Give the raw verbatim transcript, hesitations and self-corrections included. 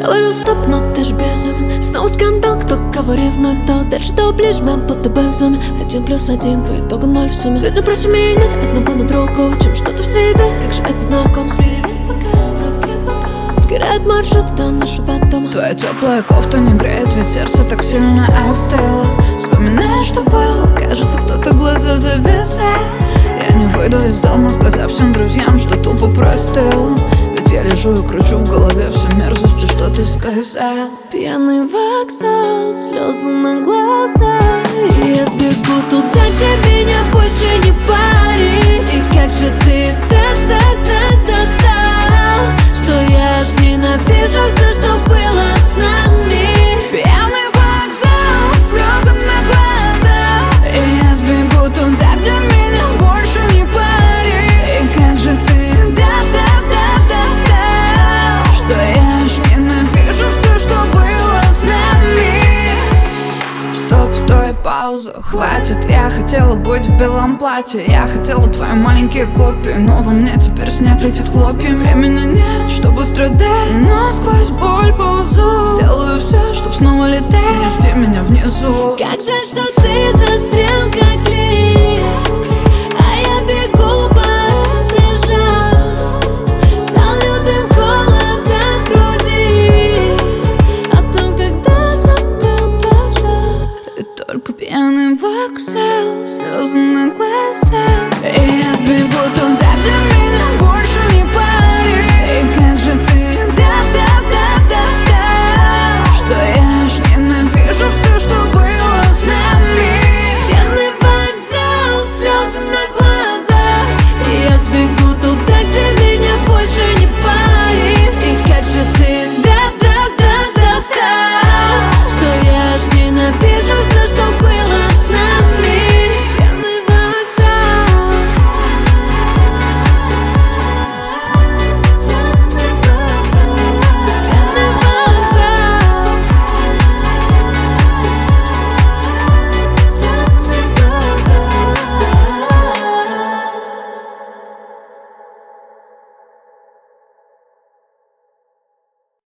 Говорю стоп, но ты ж безумен. Снова скандал, кто кого ревнует, то дальше, то ближе, мы будто бы в зуме. Один плюс один, по итогу ноль в сумме. Люди проще менять одного на другого, чем что-то в себе. Как же это знакомо. Привет, пока, в руке пока. Сгорает маршрут до нашего дома. Твоя теплая кофта не греет, ведь сердце так сильно остыло. Вспоминаешь, что было, кажется, кто-то глаза завязал. Я не выйду из дома, сказав всем друзьям, что тупо простыл. Ведь я лежу и кручу в голове все мерзости, что ты сказал. Пьяный вокзал, слезы на глазах, и я сбегу туда, где меня больше не парит. И как же ты даст, даст, даст, достал, что я аж ненавижу все, что было с нами. Пьяный вокзал, слезы на глазах, и я сбегу туда, где меня больше не парит. И как же ты даст, даст, даст, достал, что я аж ненавижу все, что было с нами. Стоп, стой, пауза, хватит. Я хотела быть в белом платье, я хотела твои маленькие копии, но во мне теперь снег летит хлопьями. Времени нет, чтобы страдать, но сквозь боль ползу. Сделаю все, чтоб снова лететь, не жди меня внизу. Как жаль, что ты застрял, как клей, а я бегу по этажам. Стал лютым холодом в груди о том, когда-то был пожар. И только пьяный вокзал, слезы на глазах, и